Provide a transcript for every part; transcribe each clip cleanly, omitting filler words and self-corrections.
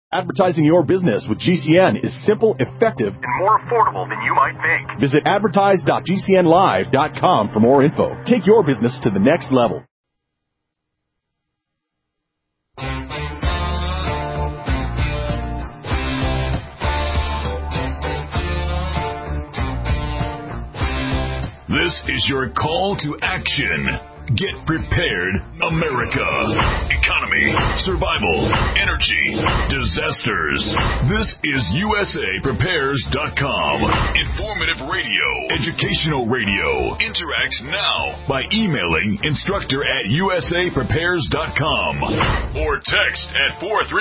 Advertising your business with GCN is simple, effective, and more affordable than you might think. Visit advertise.gcnlive.com for more info. Take your business to the next level. This is your call to action. Get prepared, America. Economy, survival, energy, disasters. This is USAPrepares.com. Informative radio, educational radio. Interact now by emailing instructor@USAPrepares.com or text at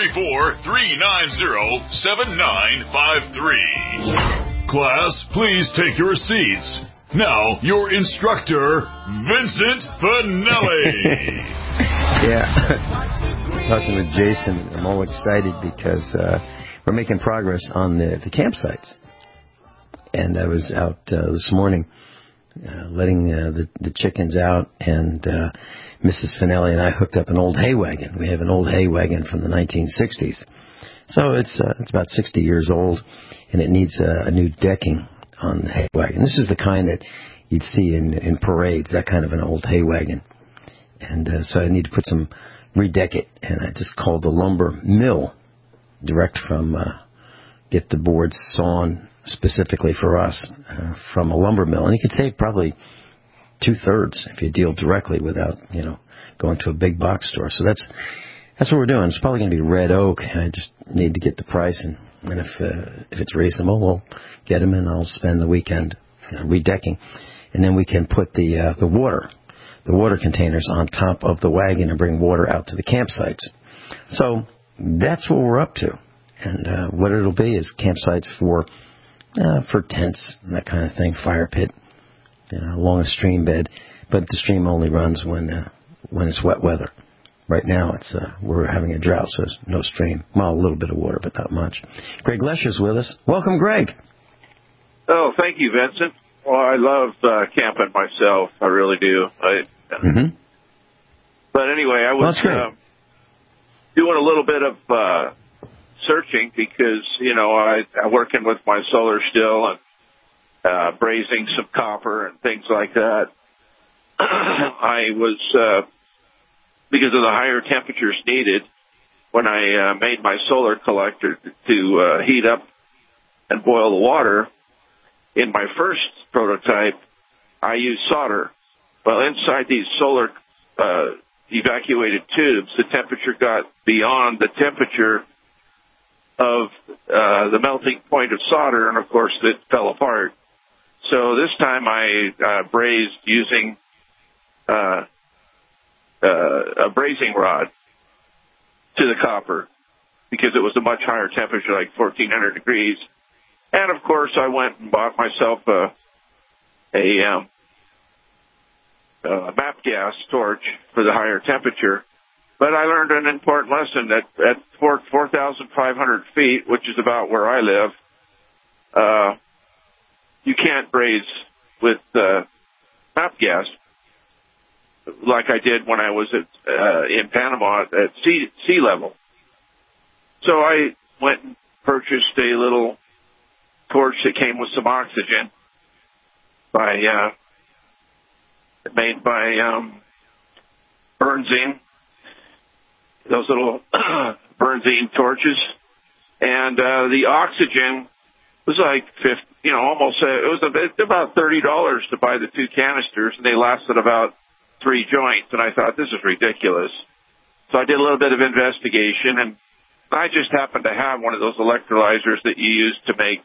434-390-7953. Class, please take your seats. Now, your instructor, Vincent Finelli. Yeah, talking with Jason, I'm all excited because we're making progress on the campsites. And I was out this morning letting the chickens out, and Mrs. Finelli and I hooked up an old hay wagon. We have an old hay wagon from the 1960s. So it's about 60 years old, and it needs a new decking on the hay wagon. This is the kind that you'd see in parades, that kind of an old hay wagon. And so I need to redeck it. And I just called the lumber mill direct from, get the boards sawn specifically for us from a lumber mill. And you could save probably 2/3 if you deal directly without, going to a big box store. So that's what we're doing. It's probably going to be red oak. I just need to get the price, and if it's reasonable, we'll get them, and I'll spend the weekend redecking. And then we can put the water containers on top of the wagon and bring water out to the campsites. So that's what we're up to. And what it'll be is campsites for tents and that kind of thing, fire pit, along a stream bed. But the stream only runs when it's wet weather. Right now, we're having a drought, so there's no stream. Well, a little bit of water, but not much. Greg Lesher's with us. Welcome, Greg. Oh, thank you, Vincent. Well, I love camping myself. I really do. But anyway, I was doing a little bit of searching because, I'm working with my solar still and brazing some copper and things like that. I was... because of the higher temperatures needed, when I made my solar collector to heat up and boil the water, in my first prototype, I used solder. Well, inside these solar evacuated tubes, the temperature got beyond the temperature of the melting point of solder, and of course it fell apart. So this time I brazed using a brazing rod to the copper because it was a much higher temperature, like 1,400 degrees. And, of course, I went and bought myself a MAP gas torch for the higher temperature. But I learned an important lesson that at 4,500 feet, which is about where I live, you can't braze with MAP gas like I did when I was in Panama at sea level. So I went and purchased a little torch that came with some oxygen made by Bernzine, those little Bernzine torches. And the oxygen was like it was about $30 to buy the 2 canisters, and they lasted about 3 joints, and I thought, this is ridiculous. So I did a little bit of investigation, and I just happened to have one of those electrolyzers that you use to make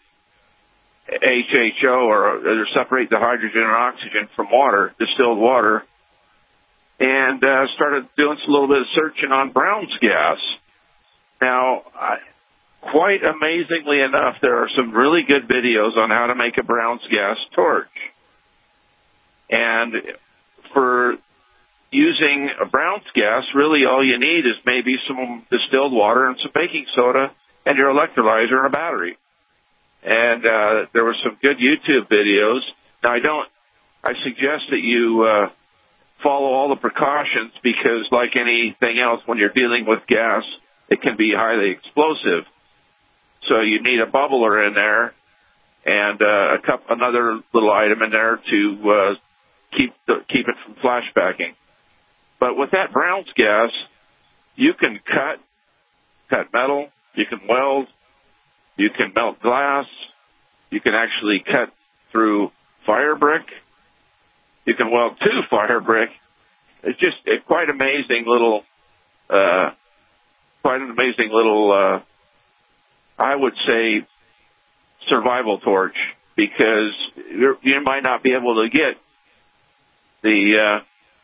HHO or separate the hydrogen and oxygen from water, distilled water, and started doing a little bit of searching on Brown's gas. Now, quite amazingly enough, there are some really good videos on how to make a Brown's gas torch. And for using a Brown's gas, really all you need is maybe some distilled water and some baking soda and your electrolyzer and a battery. And there were some good YouTube videos. Now, I suggest that you follow all the precautions because, like anything else, when you're dealing with gas, it can be highly explosive. So you need a bubbler in there and another little item in there to keep it from flashbacking. But with that Brown's gas, you can cut metal, you can weld, you can melt glass, you can actually cut through fire brick, you can weld to fire brick. It's just quite an amazing little, I would say, survival torch, because you might not be able to get the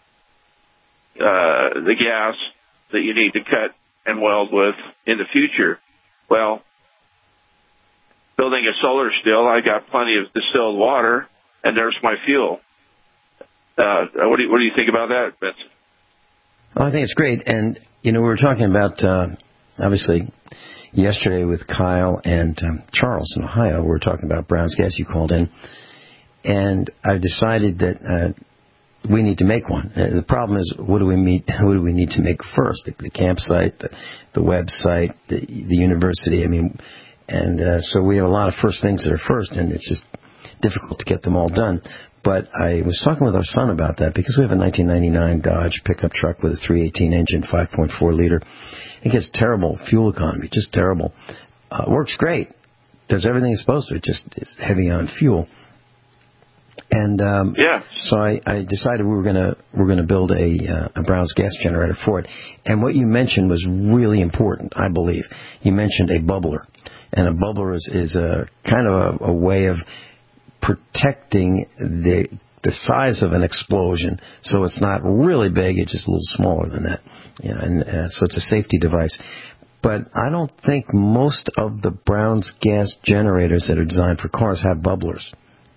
gas that you need to cut and weld with in the future. Well, building a solar still, I got plenty of distilled water, and there's my fuel. What do you think about that, Vincent? Well, I think it's great. And, we were talking about, obviously, yesterday with Kyle and Charles in Ohio. We were talking about Brown's gas. You called in. And I decided that we need to make one. The problem is, what do we need to make first? The campsite, the website, the university. So we have a lot of first things that are first, and it's just difficult to get them all done. But I was talking with our son about that, because we have a 1999 Dodge pickup truck with a 318 engine, 5.4 liter. It gets terrible fuel economy, just terrible. Works great, does everything it's supposed to. It just is heavy on fuel. And so I decided we're gonna build a Brown's gas generator for it. And what you mentioned was really important, I believe. You mentioned a bubbler, and a bubbler is a kind of a way of protecting the size of an explosion, so it's not really big, it's just a little smaller than that. So it's a safety device. But I don't think most of the Brown's gas generators that are designed for cars have bubblers.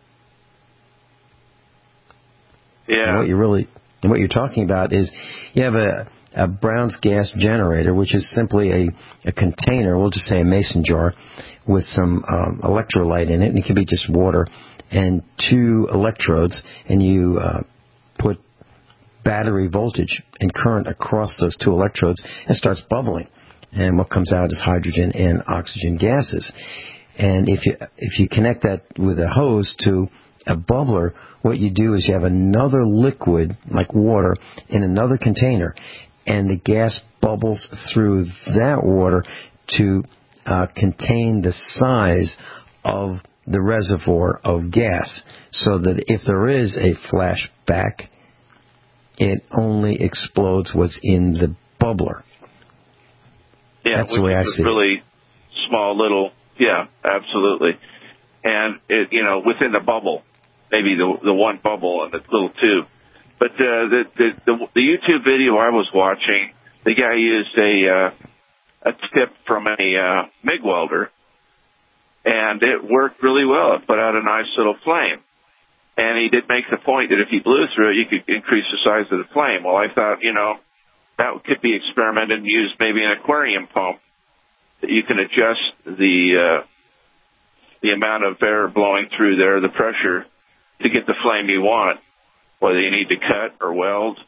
Yeah. And what you're talking about is you have a Brown's gas generator, which is simply a container, we'll just say a mason jar, with some electrolyte in it, and it can be just water, and 2 electrodes, and you put battery voltage and current across those 2 electrodes, and it starts bubbling. And what comes out is hydrogen and oxygen gases. And if you connect that with a hose to a bubbler, what you do is you have another liquid, like water, in another container, and the gas bubbles through that water to contain the size of the reservoir of gas, so that if there is a flashback, it only explodes what's in the bubbler. Yeah, that's the way I see it. Really small little, yeah, absolutely. And it, within the bubble, maybe the one bubble and the little tube. But the YouTube video I was watching, the guy used a tip from a MIG welder, and it worked really well. It put out a nice little flame. And he did make the point that if you blew through it, you could increase the size of the flame. Well, I thought, that could be experimented and used maybe an aquarium pump, that you can adjust the amount of air blowing through there, the pressure, to get the flame you want, whether you need to cut or weld.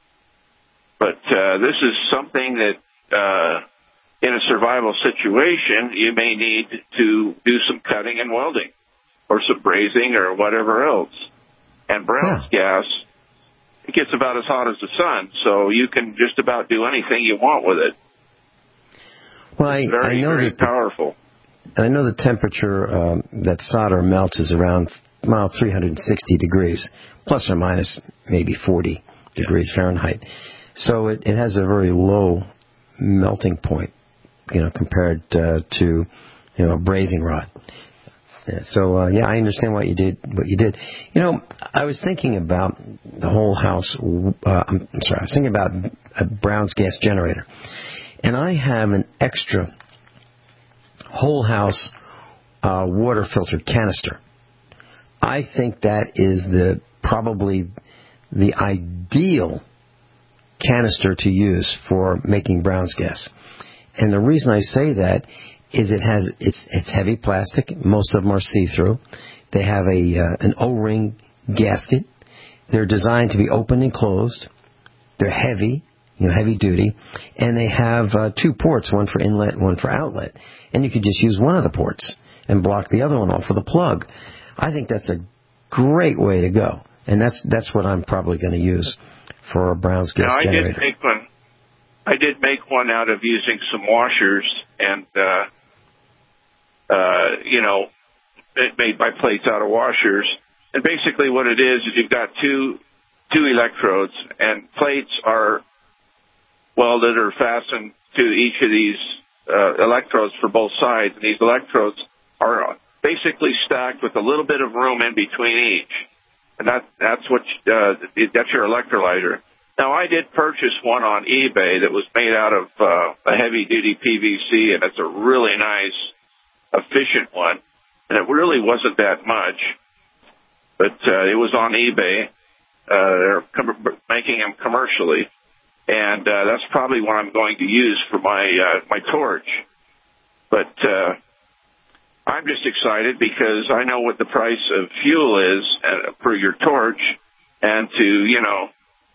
But this is something that in a survival situation, you may need to do some cutting and welding, or some brazing, or whatever else. And Brown's gas, it gets about as hot as the sun, so you can just about do anything you want with it. Well, I know very that powerful. And I know the temperature that solder melts is around 360 degrees, plus or minus maybe 40 degrees Fahrenheit. So it has a very low melting point, compared to a brazing rod. So I understand what you did. I was thinking about the whole house. I was thinking about a Brown's gas generator, and I have an extra whole house water filtered canister. I think that is probably the ideal canister to use for making Brown's gas. And the reason I say that is it's heavy plastic. Most of them are see-through. They have an O-ring gasket. They're designed to be open and closed. They're heavy. heavy duty, and they have 2 ports, one for inlet and one for outlet. And you could just use one of the ports and block the other one off with a plug. I think that's a great way to go, and that's what I'm probably going to use for a Brown's gas generator. I did make one out of using some washers and, made by plates out of washers. And basically what it is you've got two electrodes, and plates are welded or fastened to each of these electrodes for both sides. And these electrodes are basically stacked with a little bit of room in between each. And that's your electrolyzer. Now, I did purchase one on eBay that was made out of a heavy-duty PVC, and it's a really nice, efficient one. And it really wasn't that much, but it was on eBay. They're making them commercially, and that's probably what I'm going to use for my torch. But I'm just excited because I know what the price of fuel is for your torch, and to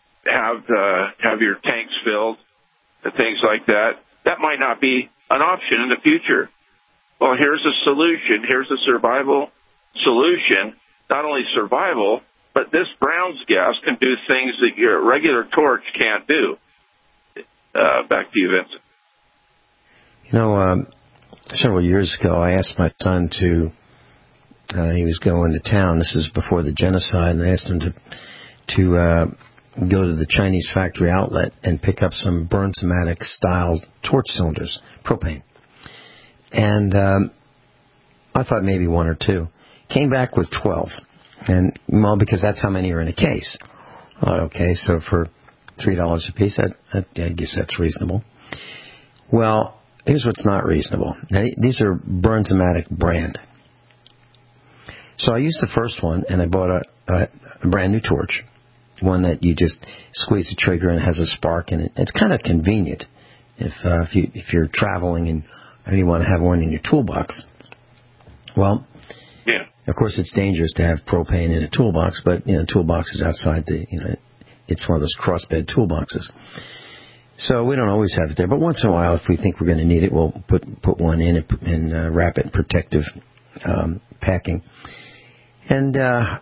have your tanks filled and things like that. That might not be an option in the future. Well, here's a solution. Here's a survival solution. Not only survival, but this Brown's gas can do things that your regular torch can't do. Back to you, Vincent. Several years ago, I asked my son he was going to town. This is before the genocide, and I asked him to go to the Chinese factory outlet and pick up some Bernzomatic style torch cylinders, propane. And I thought maybe 1 or 2. Came back with 12. And, because that's how many are in a case. I thought, okay, so for $3 a piece, I guess that's reasonable. Well, here's what's not reasonable. Now, these are Bernzomatic brand. So I used the first one, and I bought a brand new torch. One that you just squeeze the trigger and it has a spark in it. It's kind of convenient if you're traveling and you want to have one in your toolbox. Well, yeah. Of course, it's dangerous to have propane in a toolbox, but toolbox is outside it's one of those crossbed toolboxes. So we don't always have it there, but once in a while, if we think we're going to need it, we'll put one in and wrap it in protective packing. And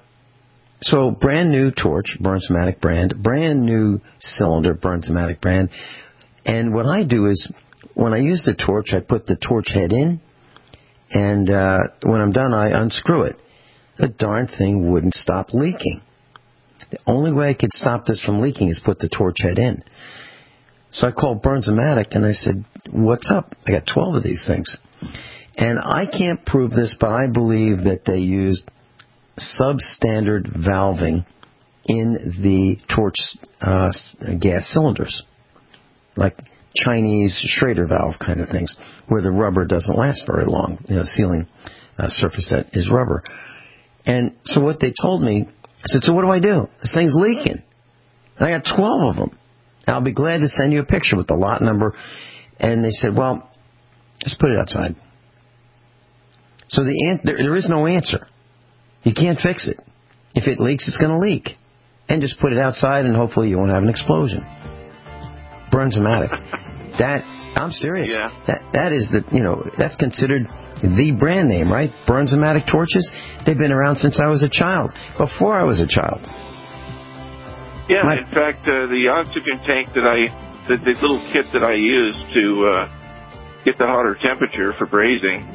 so brand new torch, Bernzomatic brand new cylinder, Bernzomatic brand. And what I do is, when I use the torch, I put the torch head in, and when I'm done, I unscrew it. The darn thing wouldn't stop leaking. The only way I could stop this from leaking is put the torch head in. So I called Bernzomatic, and I said, what's up? I got 12 of these things. And I can't prove this, but I believe that they used substandard valving in the torch gas cylinders, like Chinese Schrader valve kind of things, where the rubber doesn't last very long, sealing surface that is rubber. And so what they told me, I said, so what do I do? This thing's leaking. I got 12 of them. I'll be glad to send you a picture with the lot number. And they said, well, just put it outside. So there is no answer. You can't fix it. If it leaks, it's going to leak. And just put it outside, and hopefully you won't have an explosion. Bernzomatic. I'm serious. Yeah. That is that's considered the brand name, right? Bernzomatic torches. They've been around since I was a child. Before I was a child. Yeah. In fact, the oxygen tank the little kit that I use to get the hotter temperature for brazing.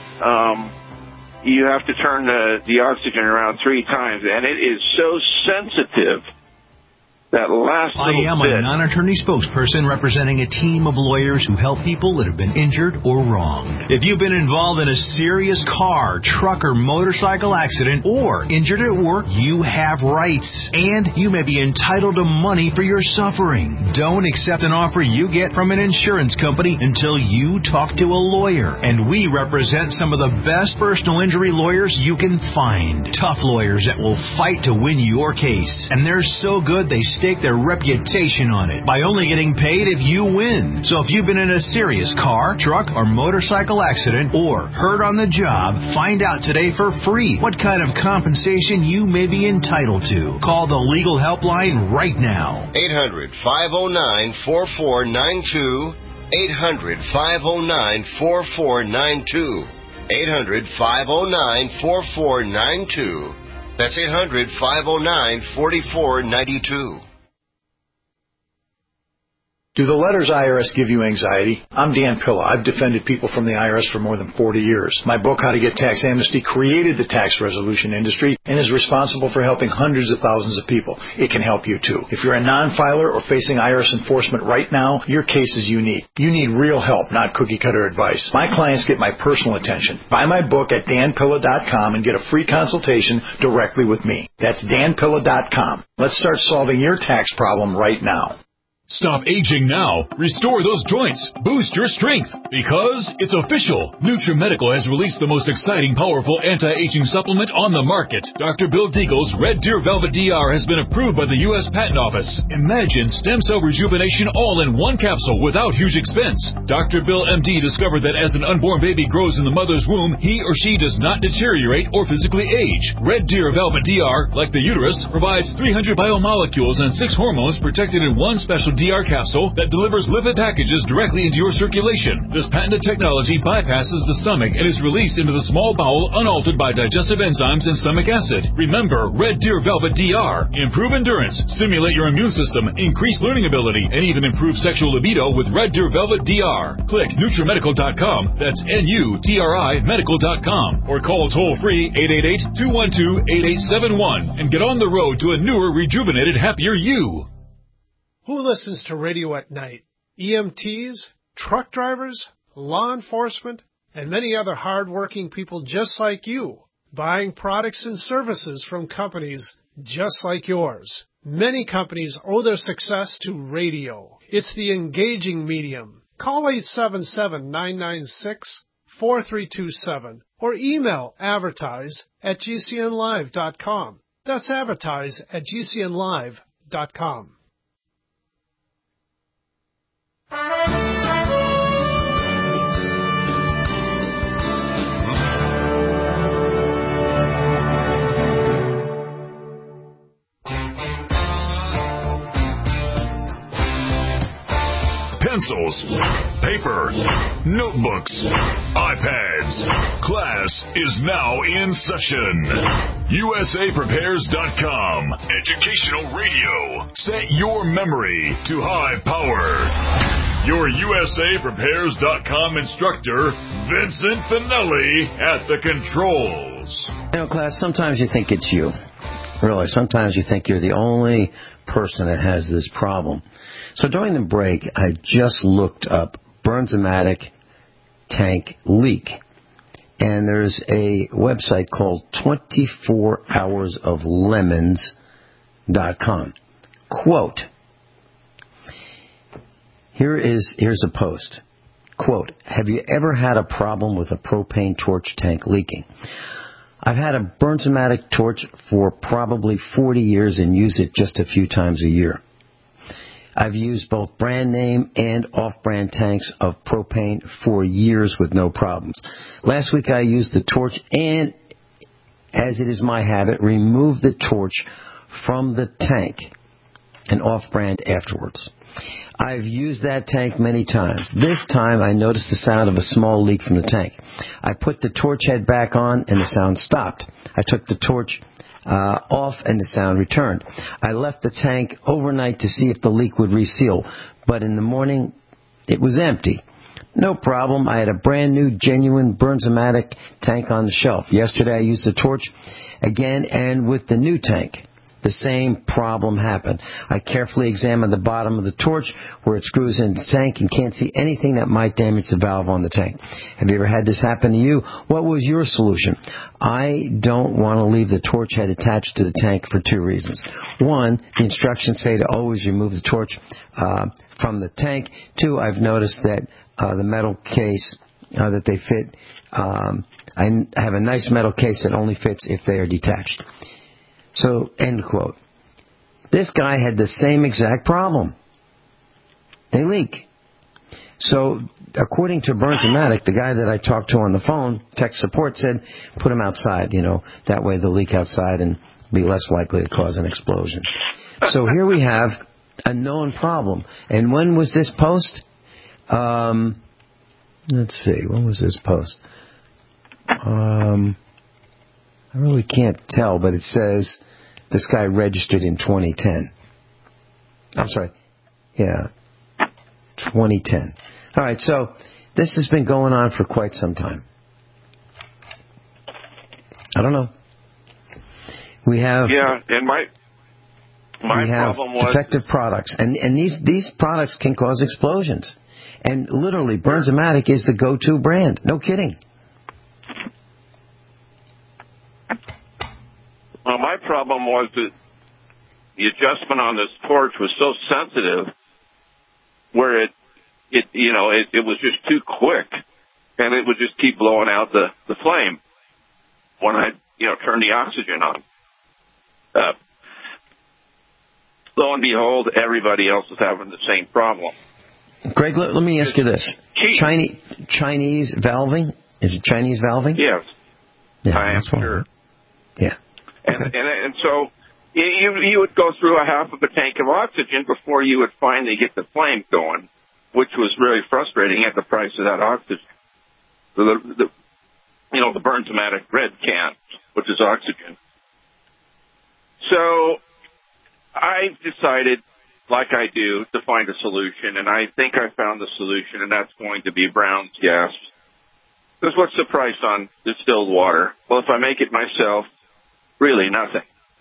You have to turn the oxygen around 3 times, and it is so sensitive. That last little bit. I am a non-attorney spokesperson representing a team of lawyers who help people that have been injured or wronged. If you've been involved in a serious car, truck, or motorcycle accident, or injured at work, you have rights, and you may be entitled to money for your suffering. Don't accept an offer you get from an insurance company until you talk to a lawyer. And we represent some of the best personal injury lawyers you can find. Tough lawyers that will fight to win your case. And they're so good they stay stake their reputation on it by only getting paid if you win. So if you've been in a serious car, truck, or motorcycle accident or hurt on the job, find out today for free what kind of compensation you may be entitled to. Call the Legal Helpline right now. 800-509-4492. 800-509-4492. 800-509-4492. That's 800-509-4492. Do the letters IRS give you anxiety? I'm Dan Pilla. I've defended people from the IRS for more than 40 years. My book, How to Get Tax Amnesty, created the tax resolution industry and is responsible for helping hundreds of thousands of people. It can help you, too. If you're a non-filer or facing IRS enforcement right now, your case is unique. You need real help, not cookie-cutter advice. My clients get my personal attention. Buy my book at danpilla.com and get a free consultation directly with me. That's danpilla.com. Let's start solving your tax problem right now. Stop aging now. Restore those joints. Boost your strength. Because it's official. NutriMedical has released the most exciting, powerful anti-aging supplement on the market. Dr. Bill Deagle's Red Deer Velvet DR has been approved by the U.S. Patent Office. Imagine stem cell rejuvenation all in one capsule without huge expense. Dr. Bill MD discovered that as an unborn baby grows in the mother's womb, he or she does not deteriorate or physically age. Red Deer Velvet DR, like the uterus, provides 300 biomolecules and 6 hormones protected in one special DR capsule that delivers lipid packages directly into your circulation. This patented technology bypasses the stomach and is released into the small bowel unaltered by digestive enzymes and stomach acid. Remember, Red Deer Velvet DR. Improve endurance, stimulate your immune system, increase learning ability, and even improve sexual libido with Red Deer Velvet DR. Click NutriMedical.com, that's NUTRI medical.com, or call toll-free 888-212-8871 and get on the road to a newer, rejuvenated, happier you. Who listens to radio at night? EMTs, truck drivers, law enforcement, and many other hard-working people just like you, buying products and services from companies just like yours. Many companies owe their success to radio. It's the engaging medium. Call 877-996-4327 or email advertise@gcnlive.com. That's advertise@gcnlive.com. Pencils, paper, notebooks, iPads. Class is now in session. USAPrepares.com. Educational radio. Set your memory to high power. Your USAPrepares.com instructor, Vincent Finelli, at the controls. You know, class, sometimes you think it's you. Really, sometimes you think you're the only person that has this problem. So during the break, I just looked up Bernzomatic tank leak. And there's a website called 24hoursoflemons.com. Quote, here's a post. Quote, have you ever had a problem with a propane torch tank leaking? I've had a Bernzomatic torch for probably 40 years and use it just a few times a year. I've used both brand name and off-brand tanks of propane for years with no problems. Last week I used the torch and, as it is my habit, removed the torch from the tank and off-brand afterwards. I've used that tank many times. This time I noticed the sound of a small leak from the tank. I put the torch head back on and the sound stopped. I took the torch off and the sound returned. I left the tank overnight to see if the leak would reseal, but in the morning it was empty. No problem. I had a brand new, genuine Bernzomatic tank on the shelf. Yesterday I used the torch again, and with the new tank, the same problem happened. I carefully examined the bottom of the torch where it screws into the tank and can't see anything that might damage the valve on the tank. Have you ever had this happen to you? What was your solution? I don't want to leave the torch head attached to the tank for two reasons. One, the instructions say to always remove the torch from the tank. Two, I've noticed that the metal case that they fit, I have a nice metal case that only fits if they are detached. So, end quote. This guy had the same exact problem. They leak. So, according to Burns-O-Matic, the guy that I talked to on the phone, tech support, said, put them outside, that way they'll leak outside and be less likely to cause an explosion. So here we have a known problem. And when was this post? Let's see, when was this post? I really can't tell, but it says this guy registered in 2010. I'm sorry. Yeah, 2010. All right, so this has been going on for quite some time. I don't know. We have and my problem was defective products, and these products can cause explosions. And literally, Burns-O-Matic is the go-to brand. No kidding. Well, my problem was that the adjustment on this torch was so sensitive, where it was just too quick, and it would just keep blowing out the flame when I turned the oxygen on. Lo and behold, everybody else is having the same problem. Greg, let me ask you this: Chinese valving? Is it Chinese valving? Yes, yeah, I am sure. Yeah, and so you would go through a half of a tank of oxygen before you would finally get the flame going, which was really frustrating at the price of that oxygen. The Burns-O-Matic red can, which is oxygen. So I decided, like I do, to find a solution, and I think I found the solution, and that's going to be Brown's gas. Because what's the price on distilled water? Well, if I make it myself, really nothing.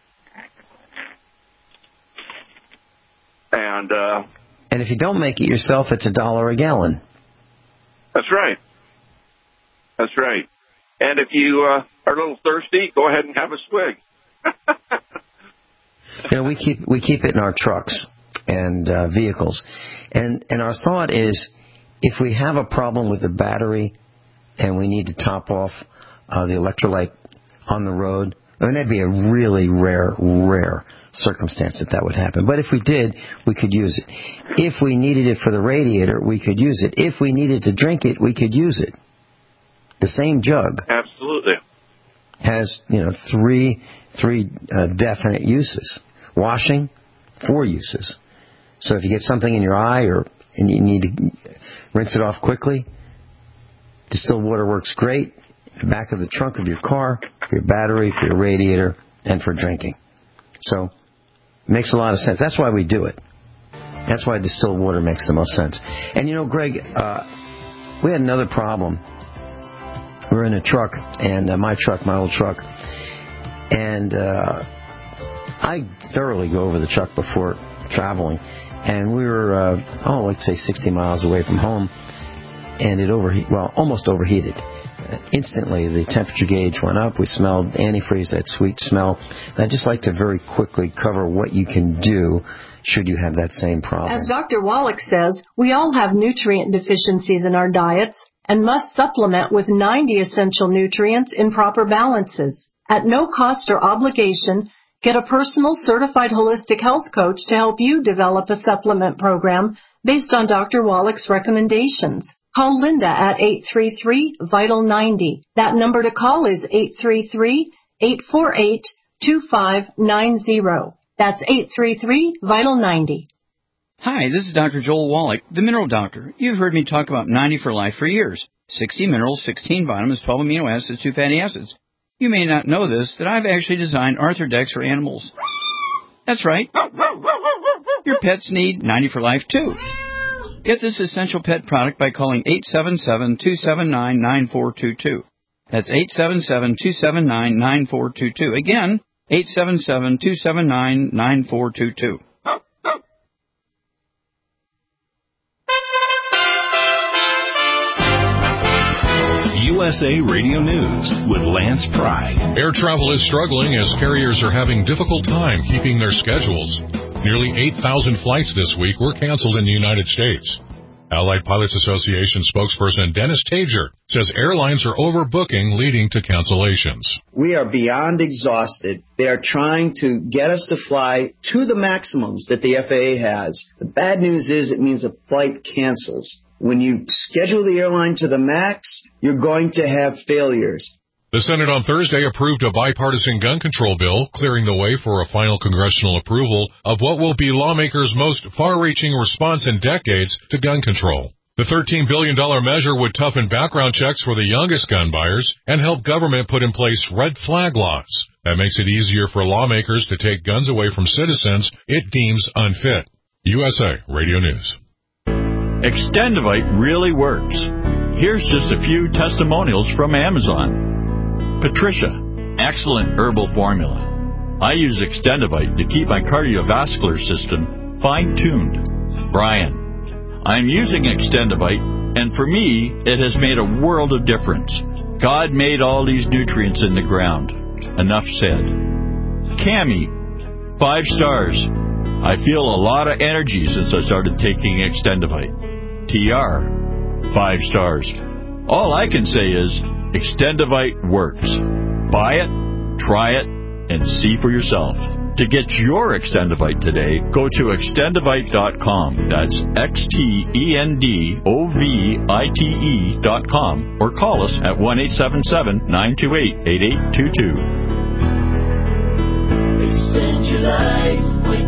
And if you don't make it yourself, it's $1 a gallon. That's right. That's right. And if you are a little thirsty, go ahead and have a swig. We keep it in our trucks and vehicles, and our thought is, if we have a problem with the battery and we need to top off the electrolyte on the road, I mean, that'd be a really rare circumstance that would happen. But if we did, we could use it. If we needed it for the radiator, we could use it. If we needed to drink it, we could use it. The same jug. Absolutely. Has, three definite uses. Washing, 4 uses. So if you get something in your eye and you need to rinse it off quickly, distilled water works great. The back of the trunk of your car, for your battery, for your radiator, and for drinking. So it makes a lot of sense. That's why we do it. That's why distilled water makes the most sense. And Greg, we had another problem. We were in a truck, and my old truck, and I thoroughly go over the truck before traveling, and we were, let's say 60 miles away from home, and it almost overheated. Instantly, the temperature gauge went up. We smelled antifreeze, that sweet smell. And I'd just like to very quickly cover what you can do should you have that same problem. As Dr. Wallach says, we all have nutrient deficiencies in our diets and must supplement with 90 essential nutrients in proper balances. At no cost or obligation, get a personal certified holistic health coach to help you develop a supplement program based on Dr. Wallach's recommendations. Call Linda at 833-VITAL-90. That number to call is 833-848-2590. That's 833-VITAL-90. Hi, this is Dr. Joel Wallach, the Mineral Doctor. You've heard me talk about 90 for Life for years. 60 minerals, 16 vitamins, 12 amino acids, 2 fatty acids. You may not know this, that I've actually designed Arthrodex for animals. That's right. Your pets need 90 for Life, too. Get this essential pet product by calling 877-279-9422. That's 877-279-9422. Again, 877-279-9422. USA Radio News with Lance Pry. Air travel is struggling as carriers are having difficult time keeping their schedules. Nearly 8,000 flights this week were canceled in the United States. Allied Pilots Association spokesperson Dennis Tager says airlines are overbooking, leading to cancellations. We are beyond exhausted. They are trying to get us to fly to the maximums that the FAA has. The bad news is it means a flight cancels. When you schedule the airline to the max, you're going to have failures. The Senate on Thursday approved a bipartisan gun control bill, clearing the way for a final congressional approval of what will be lawmakers' most far-reaching response in decades to gun control. The $13 billion measure would toughen background checks for the youngest gun buyers and help government put in place red flag laws. That makes it easier for lawmakers to take guns away from citizens it deems unfit. USA Radio News. Extendivite really works. Here's just a few testimonials from Amazon. Patricia, excellent herbal formula. I use Extendivite to keep my cardiovascular system fine-tuned. Brian, I'm using Extendivite, and for me, it has made a world of difference. God made all these nutrients in the ground. Enough said. Cammie, 5 stars. I feel a lot of energy since I started taking Extendivite. TR, 5 stars. All I can say is Extendivite works. Buy it, try it, and see for yourself. To get your Extendivite today, go to extendivite.com. That's XTENDOVITE.com, or call us at 1-877-928-8822. Extend your life with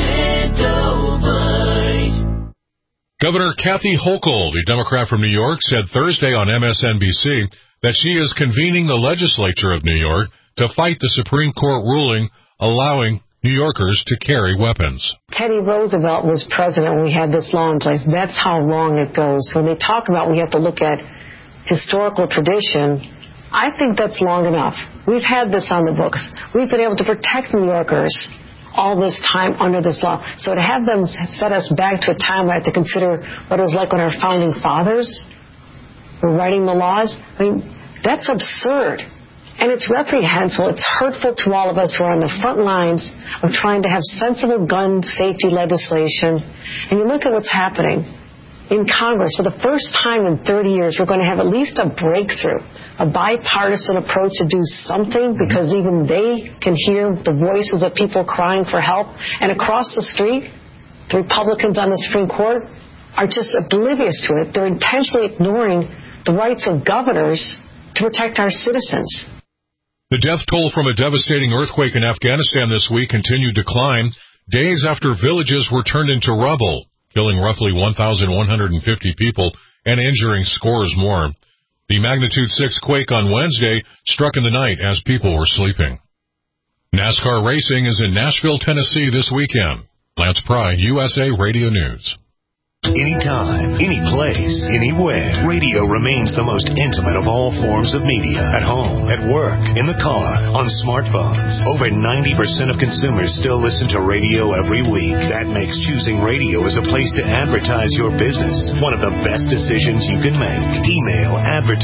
Extendivite. Governor Kathy Hochul, a Democrat from New York, said Thursday on MSNBC that she is convening the legislature of New York to fight the Supreme Court ruling allowing New Yorkers to carry weapons. Teddy Roosevelt was president when we had this law in place. That's how long it goes. When they talk about we have to look at historical tradition, I think that's long enough. We've had this on the books. We've been able to protect New Yorkers all this time under this law. So to have them set us back to a time where I have to consider what it was like when our founding fathers were writing the laws, I mean, that's absurd. And it's reprehensible. It's hurtful to all of us who are on the front lines of trying to have sensible gun safety legislation. And you look at what's happening in Congress. For the first time in 30 years, we're going to have at least a breakthrough, a bipartisan approach to do something, because even they can hear the voices of people crying for help. And across the street, the Republicans on the Supreme Court are just oblivious to it. They're intentionally ignoring the rights of governors to protect our citizens. The death toll from a devastating earthquake in Afghanistan this week continued to climb, days after villages were turned into rubble, killing roughly 1,150 people and injuring scores more. The magnitude 6 quake on Wednesday struck in the night as people were sleeping. NASCAR racing is in Nashville, Tennessee this weekend. Lance Pry, USA Radio News. Anytime, any place, anywhere, radio remains the most intimate of all forms of media. At home, at work, in the car, on smartphones. Over 90% of consumers still listen to radio every week. That makes choosing radio as a place to advertise your business one of the best decisions you can make. Email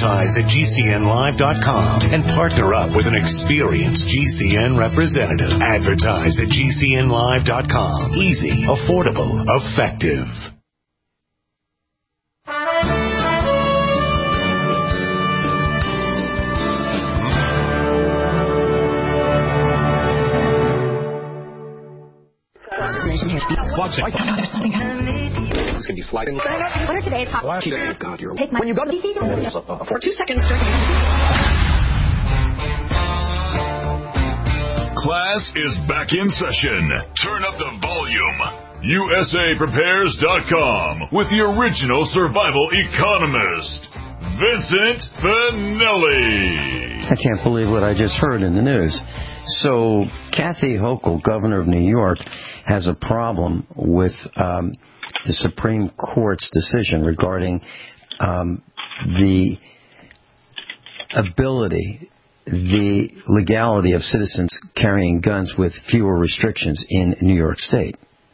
advertise@gcnlive.com and partner up with an experienced GCN representative. Advertise at gcnlive.com. Easy, affordable, effective. There's something it's going to be sliding. What are today's top? God, you're take my, when you go to for 2 seconds. Class is back in session. Turn up the volume. USAPrepares.com with the original survival economist, Vincent Finelli. I can't believe what I just heard in the news. So, Kathy Hochul, governor of New York, has a problem with the Supreme Court's decision regarding the ability, the legality of citizens carrying guns with fewer restrictions in New York State.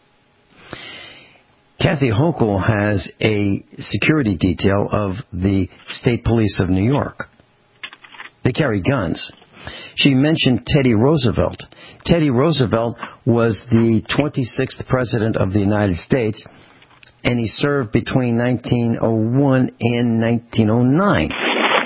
Kathy Hochul has a security detail of the State Police of New York. They carry guns. She mentioned Teddy Roosevelt. Teddy Roosevelt was the 26th President of the United States, and he served between 1901 and 1909.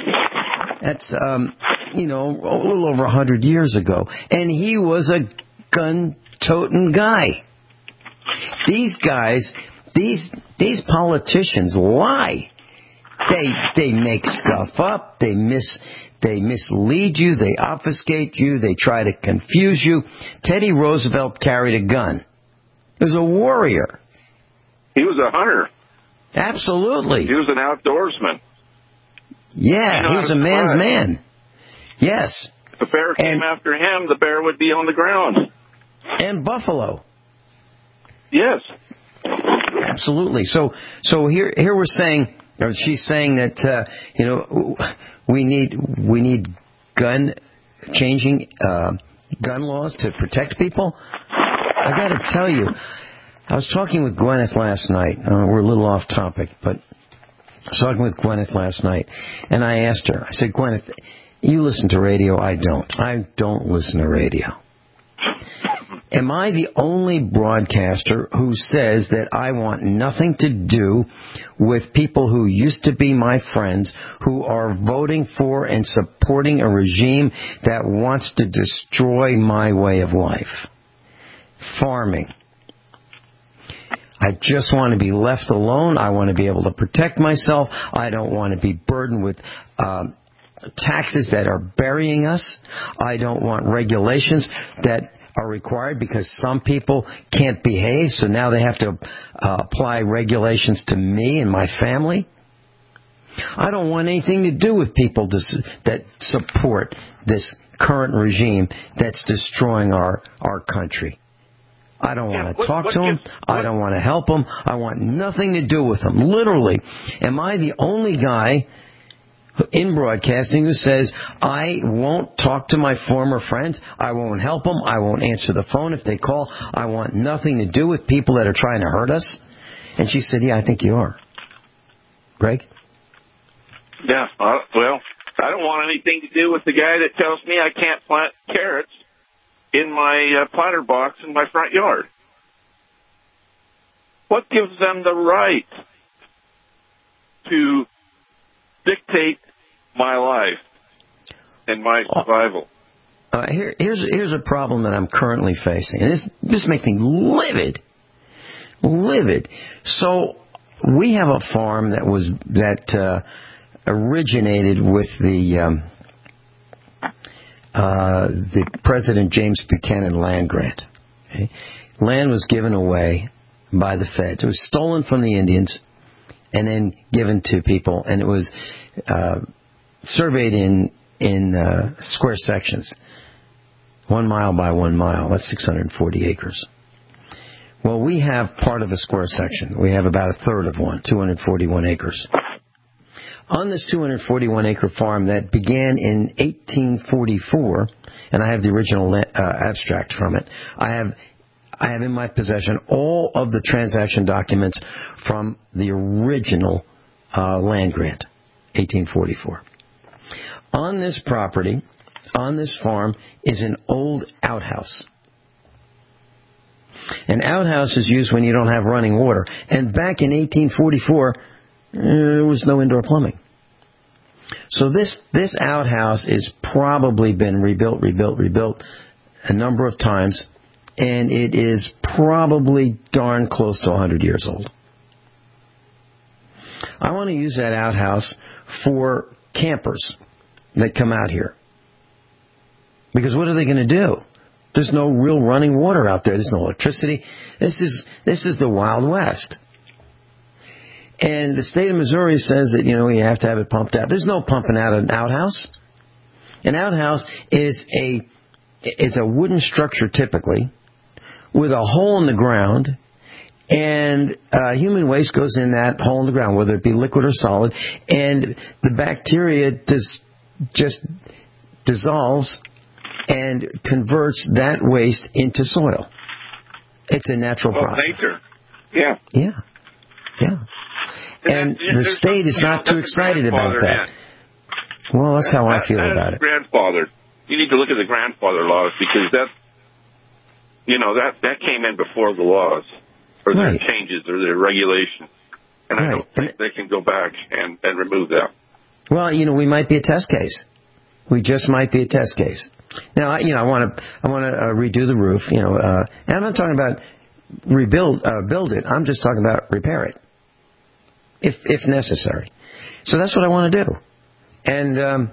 That's, a little over 100 years ago. And he was a gun-toting guy. These guys, these politicians lie. They make stuff up. They mislead you. They obfuscate you. They try to confuse you. Teddy Roosevelt carried a gun. He was a warrior. He was a hunter. Absolutely. He was an outdoorsman. Yeah, he was a man's man. Yes. If a bear came after him, the bear would be on the ground. And buffalo. Yes. Absolutely. So here we're saying, or she's saying that we need gun laws to protect people. I got to tell you, I was talking with Gwyneth last night. We're a little off topic, but I was talking with Gwyneth last night, and I asked her. I said, Gwyneth, you listen to radio? I don't. I don't listen to radio. Am I the only broadcaster who says that I want nothing to do with people who used to be my friends, who are voting for and supporting a regime that wants to destroy my way of life? Farming. I just want to be left alone. I want to be able to protect myself. I don't want to be burdened with taxes that are burying us. I don't want regulations that are required because some people can't behave, so now they have to apply regulations to me and my family. I don't want anything to do with people that support this current regime that's destroying our country. I don't want to talk to them. I don't want to help them. I want nothing to do with them. Literally, am I the only guy in broadcasting who says, I won't talk to my former friends, I won't help them, I won't answer the phone if they call, I want nothing to do with people that are trying to hurt us? And she said, yeah, I think you are. Greg? Yeah, well, I don't want anything to do with the guy that tells me I can't plant carrots in my planter box in my front yard. What gives them the right to dictate my life and my survival? Here's a problem that I'm currently facing, and this makes me livid. So we have a farm that originated with the President James Buchanan land grant. Okay? Land was given away by the feds. It was stolen from the Indians and then given to people, and it was surveyed in square sections, 1 mile by 1 mile. That's 640 acres. Well, we have part of a square section. We have about a third of one, 241 acres. On this 241-acre farm that began in 1844, and I have the original abstract from it, I have in my possession all of the transaction documents from the original land grant, 1844. On this property, on this farm, is an old outhouse. An outhouse is used when you don't have running water. And back in 1844, there was no indoor plumbing. So this outhouse has probably been rebuilt a number of times, and it is probably darn close to 100 years old. I want to use that outhouse for campers that come out here. Because what are they going to do? There's no real running water out there. There's no electricity. This is the Wild West. And the state of Missouri says that, you have to have it pumped out. There's no pumping out an outhouse. An outhouse is a wooden structure typically with a hole in the ground, and human waste goes in that hole in the ground, whether it be liquid or solid, and the bacteria just dissolves and converts that waste into soil. It's a natural process. Nature. Yeah. Yeah. Yeah. And the state is not too excited about that. Well, that's how I feel about it. Grandfathered. You need to look at the grandfather laws because that came in before the laws or their changes or their regulations. And I don't think they can go back and remove that. Well, we might be a test case. We just might be a test case. Now, I want to redo the roof. And I'm not talking about build it. I'm just talking about repair it, if necessary. So that's what I want to do. And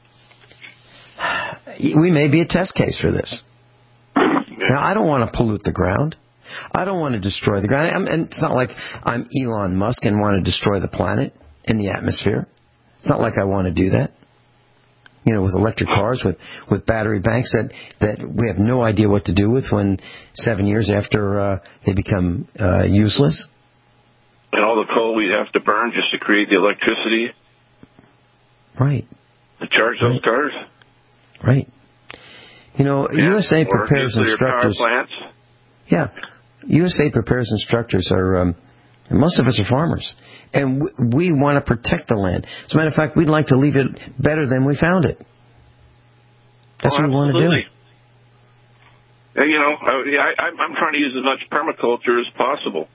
we may be a test case for this. Now, I don't want to pollute the ground. I don't want to destroy the ground. And it's not like I'm Elon Musk and want to destroy the planet and the atmosphere. It's not like I want to do that. With electric cars, with battery banks that we have no idea what to do with when 7 years after they become useless. And all the coal we'd have to burn just to create the electricity. Right. To charge those cars. Right. USA prepares instructors. Power plants. Yeah. USA prepares instructors are, most of us are farmers. And we want to protect the land. As a matter of fact, we'd like to leave it better than we found it. That's what we want to do. I'm trying to use as much permaculture as possible.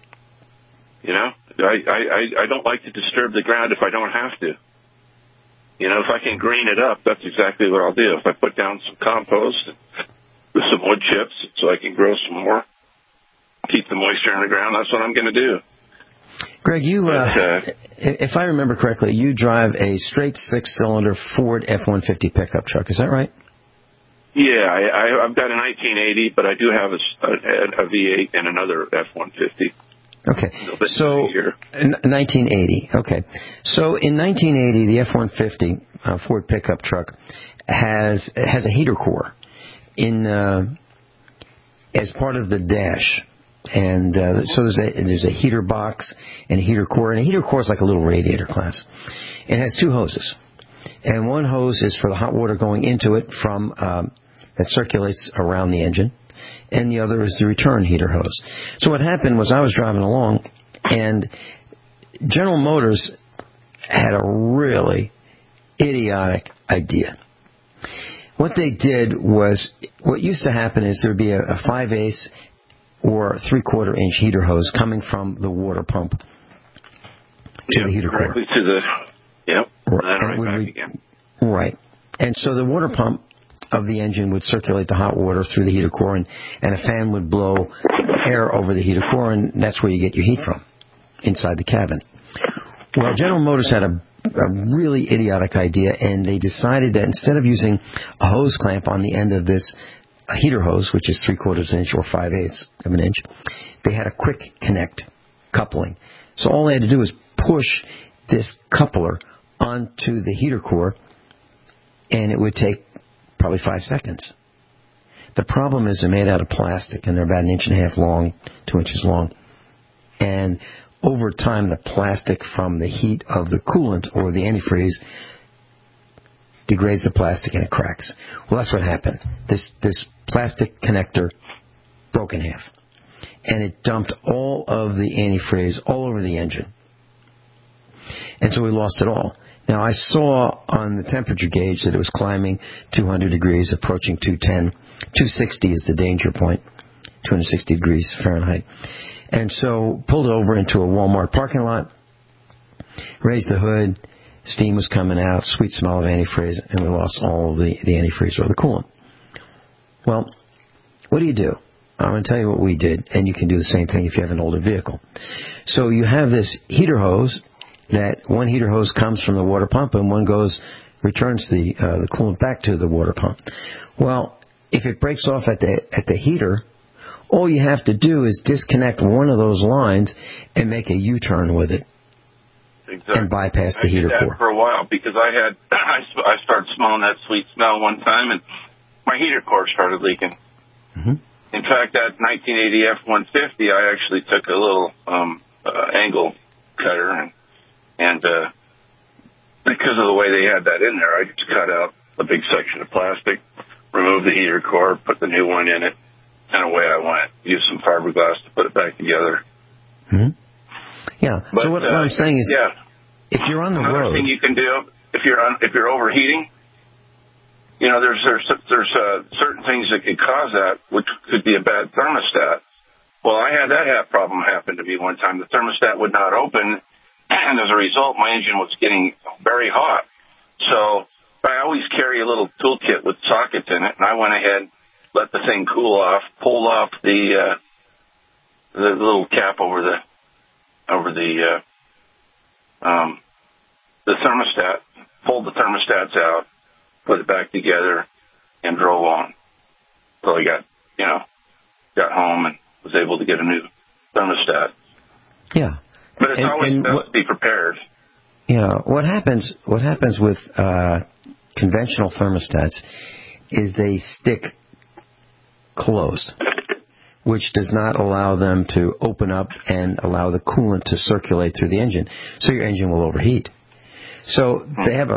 I don't like to disturb the ground if I don't have to. If I can green it up, that's exactly what I'll do. If I put down some compost with some wood chips so I can grow some more, keep the moisture in the ground, that's what I'm going to do. Greg, if I remember correctly, you drive a straight six-cylinder Ford F-150 pickup truck. Is that right? Yeah, I've got a 1980, but I do have a V8 and another F-150. Okay, so 1980. Okay, so in 1980, the F-150 Ford pickup truck has a heater core as part of the dash. And so there's a heater box and a heater core. And a heater core is like a little radiator class. It has two hoses. And one hose is for the hot water going into it from that circulates around the engine. And the other is the return heater hose. So what happened was I was driving along, and General Motors had a really idiotic idea. What they did was, what used to happen is there would be a 5/8 or 3/4 inch heater hose coming from the water pump to the heater core. Right. And so the water pump of the engine would circulate the hot water through the heater core, and a fan would blow air over the heater core, and that's where you get your heat from, inside the cabin. Well, General Motors had a really idiotic idea, and they decided that instead of using a hose clamp on the end of this heater hose, which is 3/4 inch or 5/8 of an inch, they had a quick connect coupling. So all they had to do was push this coupler onto the heater core, and it would take probably 5 seconds. The problem is they're made out of plastic, and they're about 1.5 inches long, 2 inches long. And over time, the plastic from the heat of the coolant or the antifreeze degrades the plastic and it cracks. Well, that's what happened. This plastic connector broke in half, and it dumped all of the antifreeze all over the engine. And so we lost it all. Now, I saw on the temperature gauge that it was climbing 200 degrees, approaching 210. 260 is the danger point, 260 degrees Fahrenheit. And so pulled over into a Walmart parking lot, raised the hood, steam was coming out, sweet smell of antifreeze, and we lost all of the antifreeze or the coolant. Well, what do? I'm going to tell you what we did, and you can do the same thing if you have an older vehicle. So you have this heater hose, that one heater hose comes from the water pump, and one returns the coolant back to the water pump. Well, if it breaks off at the heater, all you have to do is disconnect one of those lines and make a U-turn with it. Exactly. And bypass the heater core. I did that for a while because I started smelling that sweet smell one time, and my heater core started leaking. Mm-hmm. In fact, that 1980 F-150, I actually took a little angle cutter, and because of the way they had that in there, I just cut out a big section of plastic, removed the heater core, put the new one in it, and away I went. Used some fiberglass to put it back together. Mm-hmm. Yeah. But, so what I'm saying is, if you're on the road, another thing you can do if you're overheating, there's certain things that could cause that, which could be a bad thermostat. Well, I had that problem happen to me one time. The thermostat would not open, and as a result, my engine was getting very hot. So I always carry a little toolkit with sockets in it, and I went ahead, let the thing cool off, pulled off the little cap over the thermostat, pulled the thermostats out, put it back together, and drove on. So I got home and was able to get a new thermostat. Yeah. But it's always best to be prepared. Yeah. What happens with conventional thermostats is they stick closed, which does not allow them to open up and allow the coolant to circulate through the engine. So your engine will overheat. So they have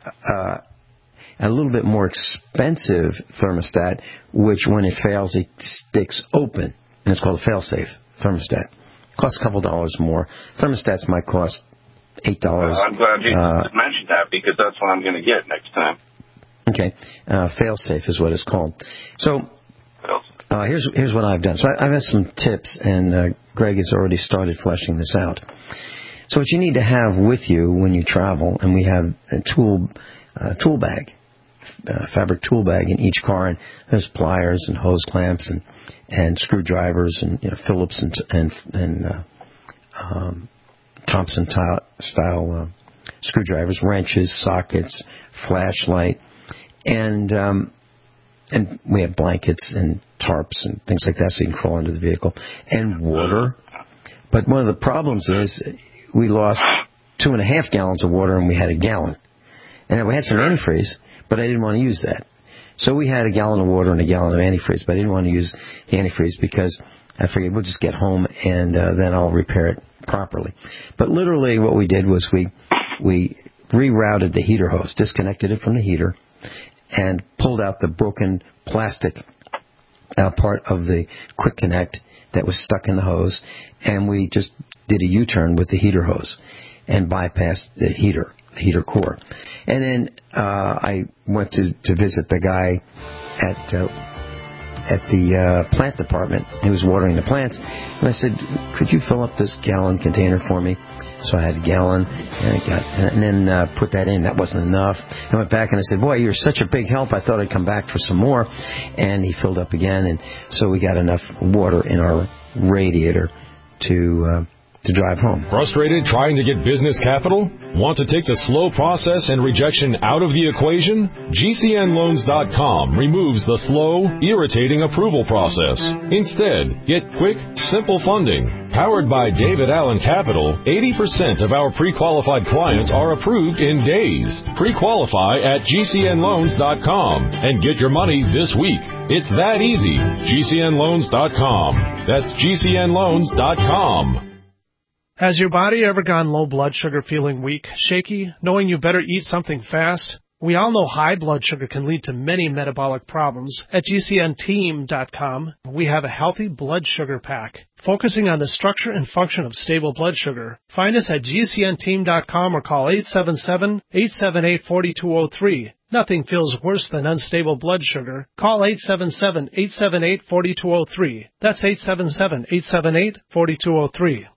a little bit more expensive thermostat, which when it fails, it sticks open. And it's called a fail-safe thermostat. It costs a couple dollars more. Thermostats might cost $8. I'm glad you mentioned that because that's what I'm going to get next time. Okay. Fail-safe is what it's called. So here's what I've done. So I've had some tips, and Greg has already started fleshing this out. So what you need to have with you when you travel, and we have a tool bag, fabric tool bag in each car, and there's pliers and hose clamps and screwdrivers and Phillips and Thompson style screwdrivers, wrenches, sockets, flashlight, and we have blankets and tarps and things like that so you can crawl under the vehicle, and water. But one of the problems is we lost 2.5 gallons of water and we had a gallon. And we had some antifreeze, but I didn't want to use that. So we had a gallon of water and a gallon of antifreeze, but I didn't want to use the antifreeze because I figured we'll just get home and then I'll repair it properly. But literally what we did was we rerouted the heater hose, disconnected it from the heater, and pulled out the broken plastic part of the quick connect that was stuck in the hose, and we just did a U-turn with the heater hose and bypassed the heater core. And then I went to visit the guy at the plant department. He was watering the plants, and I said, "Could you fill up this gallon container for me?" So I had a gallon, and then put that in. That wasn't enough. I went back and I said, "Boy, you're such a big help. I thought I'd come back for some more." And he filled up again, and so we got enough water in our radiator to drive home. Frustrated trying to get business capital? Want to take the slow process and rejection out of the equation? GCNloans.com removes the slow, irritating approval process. Instead, get quick, simple funding. Powered by David Allen Capital, 80% of our pre-qualified clients are approved in days. Pre-qualify at GCNloans.com and get your money this week. It's that easy. GCNloans.com. That's GCNloans.com. Has your body ever gone low blood sugar, feeling weak, shaky, knowing you better eat something fast? We all know high blood sugar can lead to many metabolic problems. At GCNteam.com, we have a healthy blood sugar pack, focusing on the structure and function of stable blood sugar. Find us at GCNteam.com or call 877-878-4203. Nothing feels worse than unstable blood sugar. Call 877-878-4203. That's 877-878-4203.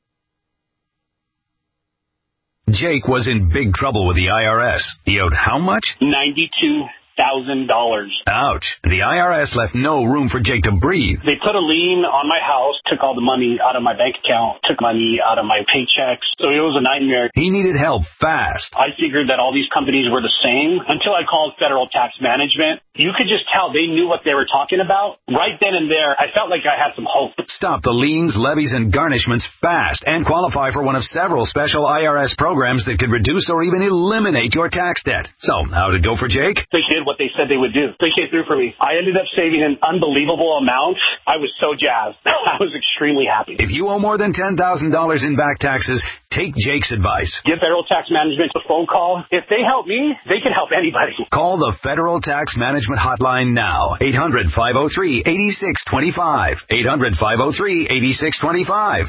Jake was in big trouble with the IRS. He owed how much? $92,000. Ouch. The IRS left no room for Jake to breathe. They put a lien on my house, took all the money out of my bank account, took money out of my paychecks. So it was a nightmare. He needed help fast. I figured that all these companies were the same until I called Federal Tax Management. You could just tell they knew what they were talking about. Right then and there, I felt like I had some hope. Stop the liens, levies, and garnishments fast and qualify for one of several special IRS programs that could reduce or even eliminate your tax debt. So, how'd it go for Jake? They did what they said they would do. They came through for me. I ended up saving an unbelievable amount. I was so jazzed. I was extremely happy. If you owe more than $10,000 in back taxes, take Jake's advice. Give Federal Tax Management a phone call. If they help me, they can help anybody. Call the Federal Tax Management Hotline now. 800-503-8625. 800-503-8625.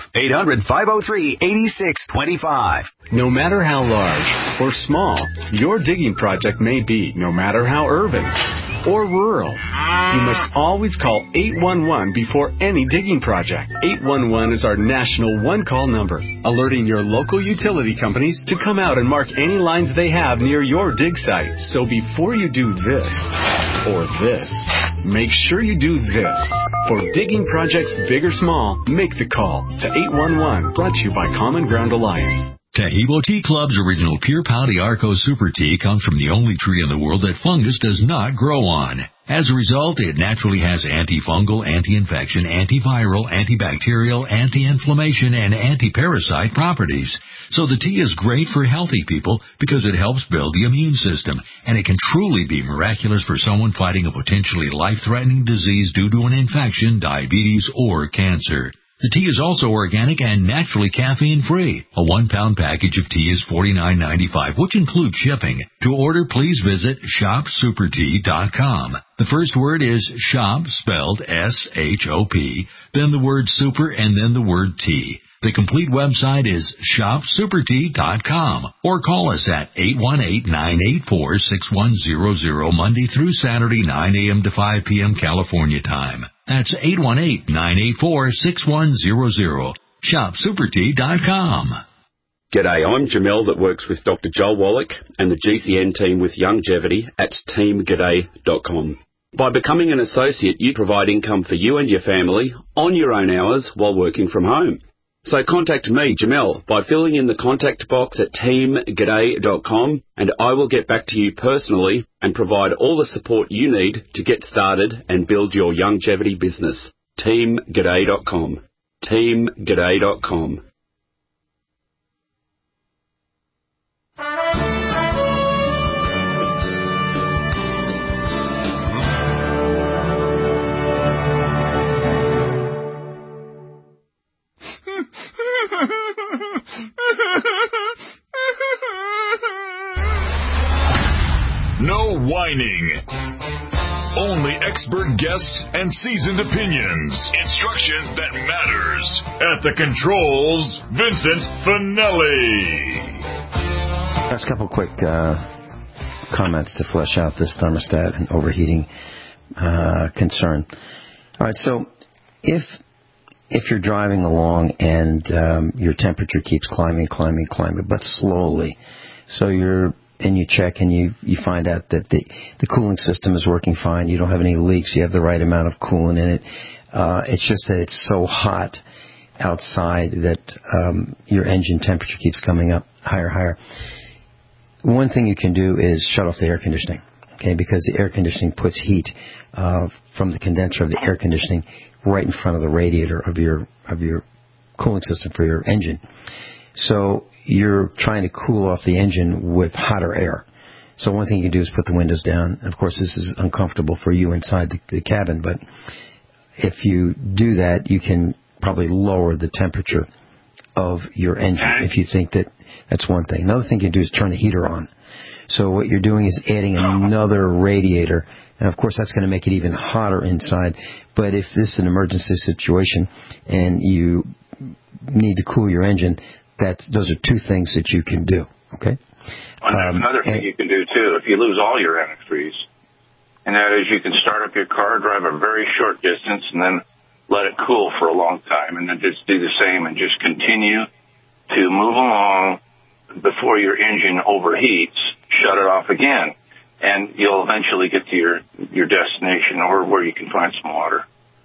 800-503-8625. No matter how large or small your digging project may be, no matter how urban or rural. You must always call 811 before any digging project. 811 is our national one-call number, alerting your local utility companies to come out and mark any lines they have near your dig site. So before you do this or this, make sure you do this. For digging projects big or small, make the call to 811. Brought to you by Common Ground Alliance. Taheebo Tea Club's original Pure Pouty Arco Super Tea comes from the only tree in the world that fungus does not grow on. As a result, it naturally has antifungal, anti-infection, antiviral, antibacterial, anti-inflammation, and anti-parasite properties. So the tea is great for healthy people because it helps build the immune system, and it can truly be miraculous for someone fighting a potentially life-threatening disease due to an infection, diabetes, or cancer. The tea is also organic and naturally caffeine-free. A 1-pound package of tea is $49.95, which includes shipping. To order, please visit shopsupertea.com. The first word is shop, spelled S-H-O-P, then the word super, and then the word tea. The complete website is shopsupertea.com, or call us at 818-984-6100 Monday through Saturday, 9 a.m. to 5 p.m. California time. That's 818-984-6100. Shopsupertea.com. G'day, I'm Jamel that works with Dr. Joel Wallach and the GCN team with Longevity at teamg'day.com. By becoming an associate, you provide income for you and your family on your own hours while working from home. So contact me, Jamel, by filling in the contact box at teamg'day.com, and I will get back to you personally and provide all the support you need to get started and build your longevity business. teamg'day.com. teamg'day.com. No whining. Only expert guests and seasoned opinions. Instruction that matters. At the controls, Vincent Finelli. Last couple quick comments to flesh out this thermostat and overheating concern. All right, so if you're driving along and your temperature keeps climbing, but slowly, so you check and you find out that the cooling system is working fine, you don't have any leaks, you have the right amount of coolant in it. It's just that it's so hot outside that your engine temperature keeps coming up higher. One thing you can do is shut off the air conditioning, okay? Because the air conditioning puts heat from the condenser of the air conditioning right in front of the radiator of your cooling system for your engine. So you're trying to cool off the engine with hotter air. So one thing you can do is put the windows down. Of course, this is uncomfortable for you inside the cabin, but if you do that, you can probably lower the temperature of your engine if you think that's one thing. Another thing you can do is turn the heater on. So what you're doing is adding another radiator, and of course that's going to make it even hotter inside. But if this is an emergency situation and you need to cool your engine, those are two things that you can do, okay? Another thing you can do, too, if you lose all your antifreeze, and that is you can start up your car, drive a very short distance, and then let it cool for a long time, and then just do the same and just continue to move along before your engine overheats, shut it off again, and you'll eventually get to your destination or where you can find some water.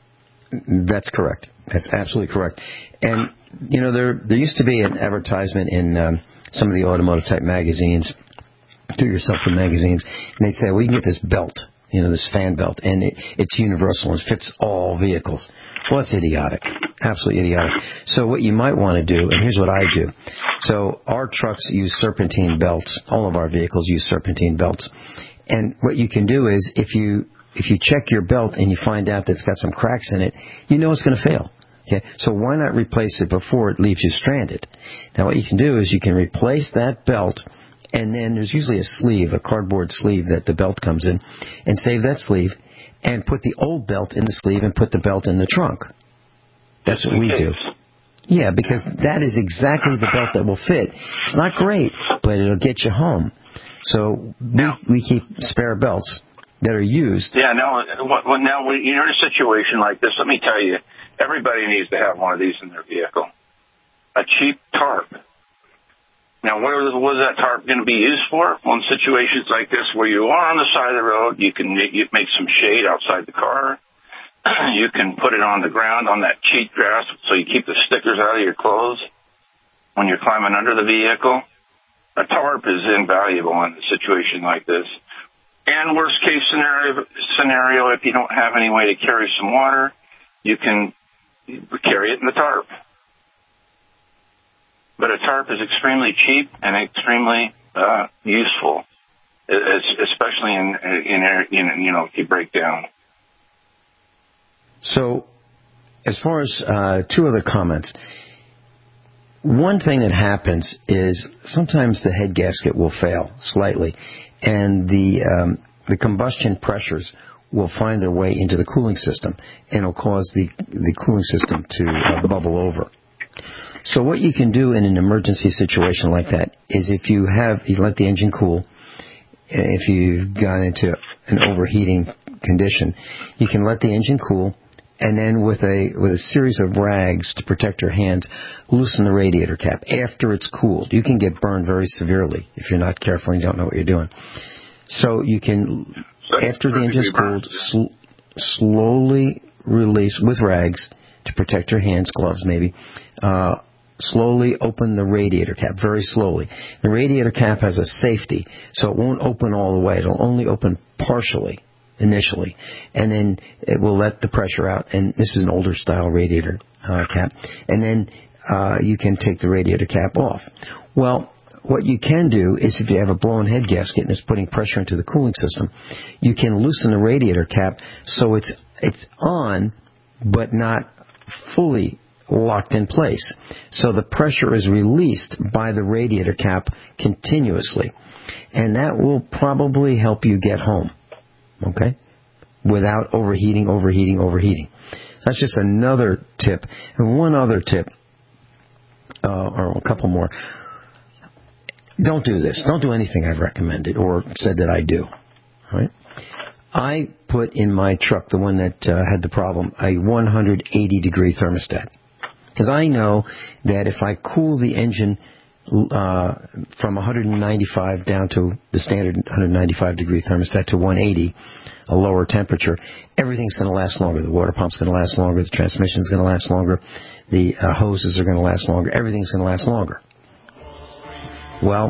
That's correct. That's absolutely correct. And, you know, there used to be an advertisement in some of the automotive type magazines, do-yourself magazines, and they'd say, well, you can get this belt, you know, this fan belt, and it's universal and fits all vehicles. Well, that's idiotic. Absolutely idiotic. So what you might want to do, and here's what I do. So our trucks use serpentine belts. All of our vehicles use serpentine belts. And what you can do is if you check your belt and you find out that it's got some cracks in it, you know it's going to fail. Okay, so why not replace it before it leaves you stranded? Now what you can do is you can replace that belt, and then there's usually a sleeve, a cardboard sleeve that the belt comes in, and save that sleeve, and put the old belt in the sleeve and put the belt in the trunk. That's what we do. Yeah, because that is exactly the belt that will fit. It's not great, but it'll get you home. So we keep spare belts. that are used. Yeah, now you're in a situation like this. Let me tell you, everybody needs to have one of these in their vehicle. A cheap tarp. Now, what is that tarp going to be used for? Well, in situations like this where you are on the side of the road, you make some shade outside the car. You can put it on the ground on that cheap grass so you keep the stickers out of your clothes when you're climbing under the vehicle. A tarp is invaluable in a situation like this. And worst case scenario, if you don't have any way to carry some water, you can carry it in the tarp. But a tarp is extremely cheap and extremely useful, especially in if you break down. So, as far as two other comments, one thing that happens is sometimes the head gasket will fail slightly, and the combustion pressures will find their way into the cooling system, and it'll cause the cooling system to bubble over. So what you can do in an emergency situation like that is if you let the engine cool, if you've gone into an overheating condition, you can let the engine cool, and then with a series of rags to protect your hands, loosen the radiator cap after it's cooled. You can get burned very severely if you're not careful and you don't know what you're doing. So you can, after the engine's cooled, slowly release with rags to protect your hands, gloves maybe, slowly open the radiator cap, very slowly. The radiator cap has a safety, so it won't open all the way. It'll only open partially initially, and then it will let the pressure out. And this is an older style radiator cap. And then you can take the radiator cap off. Well, what you can do is if you have a blown head gasket and it's putting pressure into the cooling system, you can loosen the radiator cap so it's on but not fully locked in place. So the pressure is released by the radiator cap continuously. And that will probably help you get home, okay, without overheating. That's just another tip. And one other tip, or a couple more. Don't do this. Don't do anything I've recommended or said that I do. All right? I put in my truck, the one that had the problem, a 180-degree thermostat. Because I know that if I cool the engine from 195 down to the standard 195-degree thermostat to 180, a lower temperature, everything's going to last longer. The water pump's going to last longer. The transmission's going to last longer. The hoses are going to last longer. Everything's going to last longer. Well,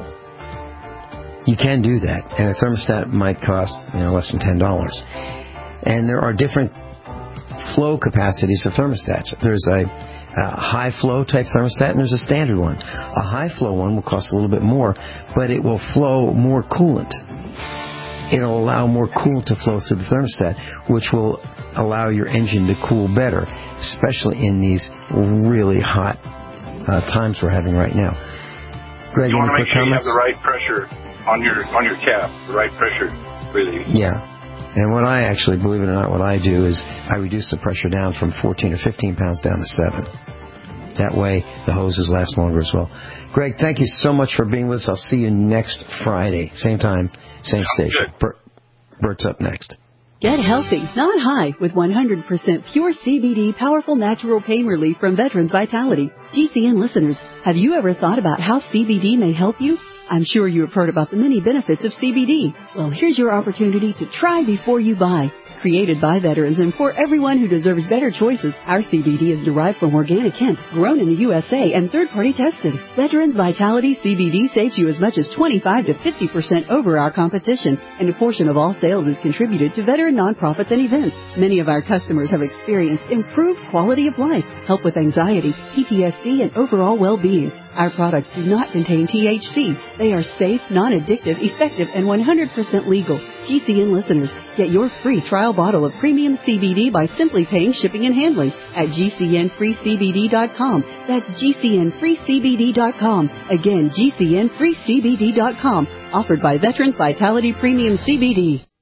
you can do that, and a thermostat might cost less than $10. And there are different flow capacities of thermostats. There's a high flow type thermostat, and there's a standard one. A high flow one will cost a little bit more, but it will flow more coolant. It'll allow more coolant to flow through the thermostat, which will allow your engine to cool better, especially in these really hot times we're having right now. Greg, you want to make sure comments? You have the right pressure on your cap, the right pressure really. Yeah. And what I actually, believe it or not, what I do is I reduce the pressure down from 14 or 15 pounds down to 7. That way, the hoses last longer as well. Greg, thank you so much for being with us. I'll see you next Friday. Same time, same station. Bert's up next. Get healthy, not high, with 100% pure CBD powerful natural pain relief from Veterans Vitality. GCN listeners, have you ever thought about how CBD may help you? I'm sure you have heard about the many benefits of CBD. Well, here's your opportunity to try before you buy. Created by veterans and for everyone who deserves better choices, our CBD is derived from organic hemp, grown in the USA, and third-party tested. Veterans Vitality CBD saves you as much as 25 to 50% over our competition, and a portion of all sales is contributed to veteran nonprofits and events. Many of our customers have experienced improved quality of life, help with anxiety, PTSD, and overall well-being. Our products do not contain THC. They are safe, non-addictive, effective, and 100% legal. GCN listeners, get your free trial bottle of premium CBD by simply paying shipping and handling at GCNFreeCBD.com. That's GCNFreeCBD.com. Again, GCNFreeCBD.com. Offered by Veterans Vitality Premium CBD.